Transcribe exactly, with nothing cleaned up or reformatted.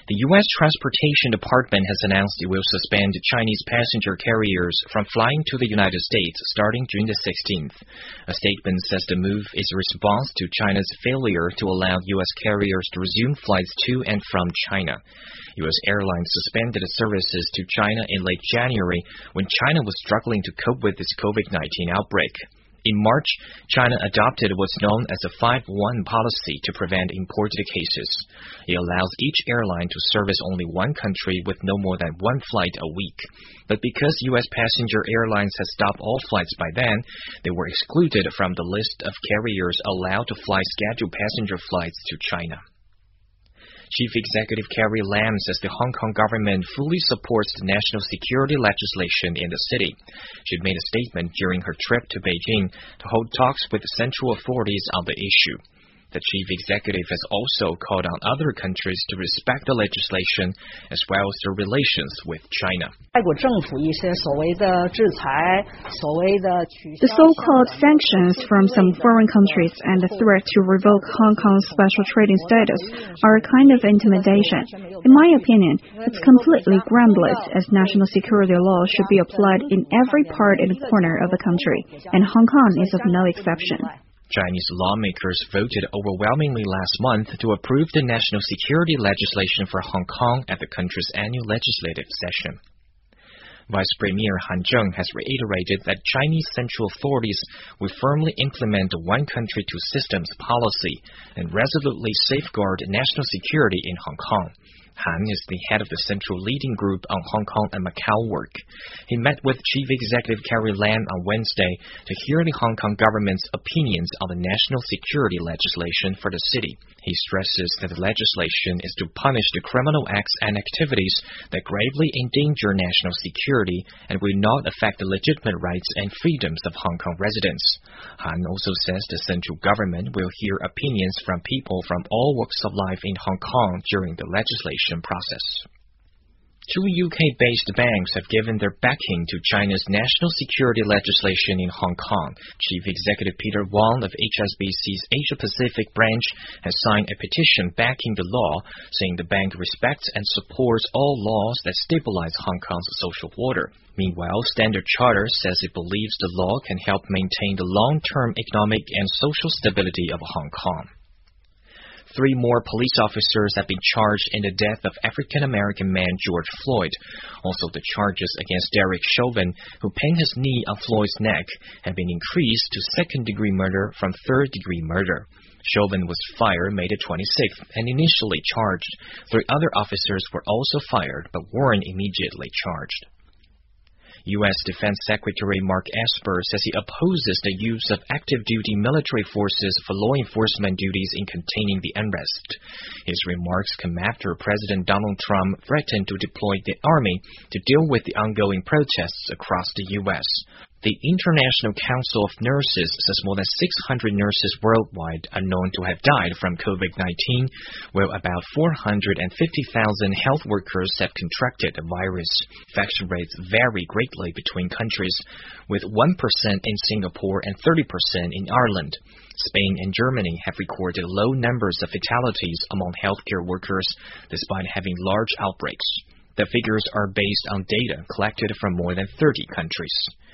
The U S Transportation Department has announced it will suspend Chinese passenger carriers from flying to the United States starting June the sixteenth. A statement says the move is a response to China's failure to allow U S carriers to resume flights to and from China. U S airlines suspended services to China in late January when China was struggling to cope with its COVID nineteen outbreak. In March, China adopted what's known as a five one policy to prevent imported cases. It allows each airline to service only one country with no more than one flight a week. But because U S passenger airlines had stopped all flights by then, they were excluded from the list of carriers allowed to fly scheduled passenger flights to China. Chief Executive Carrie Lam says the Hong Kong government fully supports the national security legislation in the city. She made a statement during her trip to Beijing to hold talks with the central authorities on the issue. The chief executive has also called on other countries to respect the legislation as well as their relations with China. The so-called sanctions from some foreign countries and the threat to revoke Hong Kong's special trading status are a kind of intimidation. In my opinion, it's completely groundless, as national security law should be applied in every part and corner of the country, and Hong Kong is of no exception. Chinese lawmakers voted overwhelmingly last month to approve the national security legislation for Hong Kong at the country's annual legislative session. Vice Premier Han Zheng has reiterated that Chinese central authorities will firmly implement the one country two systems policy and resolutely safeguard national security in Hong Kong. Han is the head of the Central Leading Group on Hong Kong and Macau work. He met with Chief Executive Carrie Lam on Wednesday to hear the Hong Kong government's opinions on the national security legislation for the city. He stresses that the legislation is to punish the criminal acts and activities that gravely endanger national security and will not affect the legitimate rights and freedoms of Hong Kong residents. Han also says the central government will hear opinions from people from all walks of life in Hong Kong during the legislation process. Two U K-based banks have given their backing to China's national security legislation in Hong Kong. Chief Executive Peter Wong of H S B C's Asia-Pacific branch has signed a petition backing the law, saying the bank respects and supports all laws that stabilize Hong Kong's social order. Meanwhile, Standard Chartered says it believes the law can help maintain the long-term economic and social stability of Hong Kong. Three more police officers have been charged in the death of African-American man George Floyd. Also, the charges against Derek Chauvin, who pinned his knee on Floyd's neck, have been increased to second-degree murder from third-degree murder. Chauvin was fired May the twenty-sixth and initially charged. Three other officers were also fired but weren't immediately charged. U S Defense Secretary Mark Esper says he opposes the use of active-duty military forces for law enforcement duties in containing the unrest. His remarks come after President Donald Trump threatened to deploy the army to deal with the ongoing protests across the U S The International Council of Nurses says more than six hundred nurses worldwide are known to have died from COVID nineteen, while about four hundred fifty thousand health workers have contracted the virus. Infection rates vary greatly between countries, with one percent in Singapore and thirty percent in Ireland. Spain and Germany have recorded low numbers of fatalities among healthcare workers, despite having large outbreaks. The figures are based on data collected from more than thirty countries.